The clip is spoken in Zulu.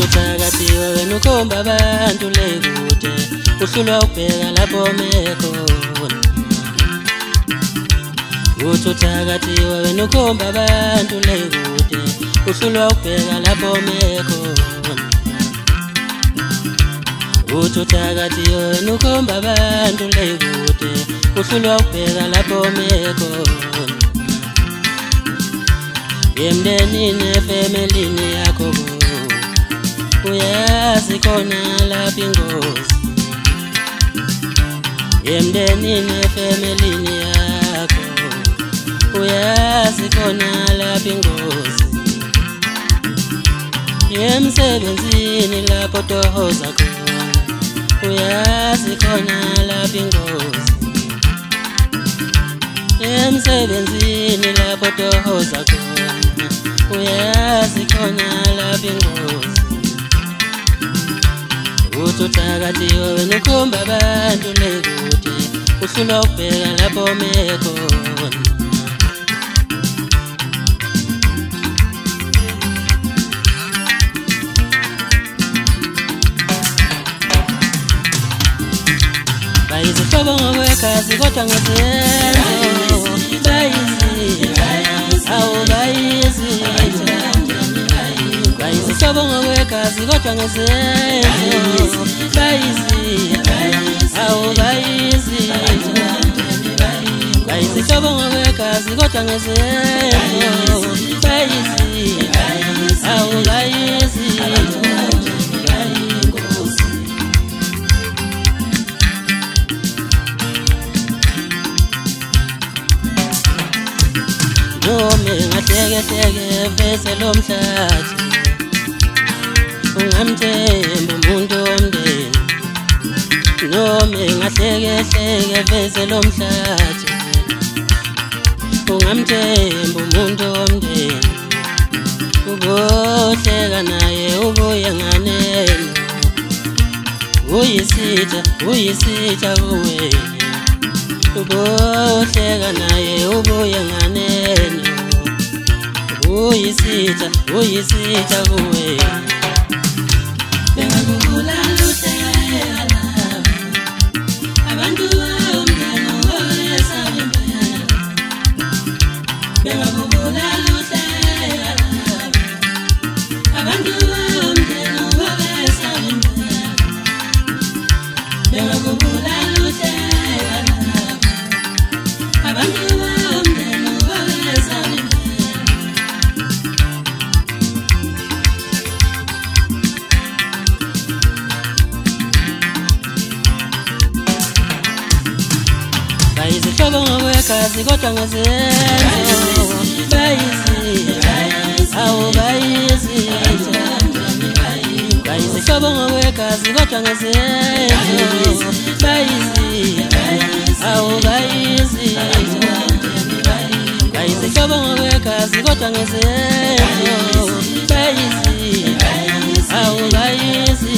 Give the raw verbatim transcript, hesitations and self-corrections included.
uthakathiwe wena ukhomba abantu lekude uhlulwa ukubheka lapho mekhona uthi uthakathiwe wena ukhomba abantu lekude uhlulwa ukubheka lapho mekhona uthi uthakathiwe wena ukhomba abantu lekude uhlulwa ukubheka lapho mekhona emndenini efemelini yakho uyazi khona lapha ingozi emndenini efemelini yakho uyazi khona lapha ingozi emsebenzini lapho tohoza khona uyazi khona lapha ingozi emsebenzini lapho tohoza khona uyazi khona lapha ingozi uthi uthakathiwe wena ukhomba abantu lekude uhlulwa ukubheka lapho mekhona bayizihlobo ngokwegazi kodwa ngezenzo bayizitha awu bayizitha bayizihlobo ngokwegazi kodwa ngezenzo bayizitha awu bayizitha bayizihlobo ngokwegazi kodwa ngezenzo bayizitha awu bayizitha noma ngahleke-hleke vese lomhlathi ungamthemba umuntu womndeni noma ngahleke-hleke vese lomhlathi ungamthemba umuntu womndeni ubohleka naye ubuye nganeno uyisitha uyisitha kuwena ubohleka naye ubuye nganeno uyisitha uyisitha kuwena bengakubulala uhleka lapha abantu bomndeni wesabembela bengakubulala uhleka lapha abantu bomndeni wesabembela bengakubulala uhleka lapha abantu bomndeni wesabembela bayizihlobo ngokwegazi kodwa ngezenzo bayizitha awu bayizitha bayizihlobo ngokwegazi kodwa ngezenzo bayizitha awu bayizitha bayizihlobo ngokwegazi kodwa ngezenzo bayizitha awu bayizitha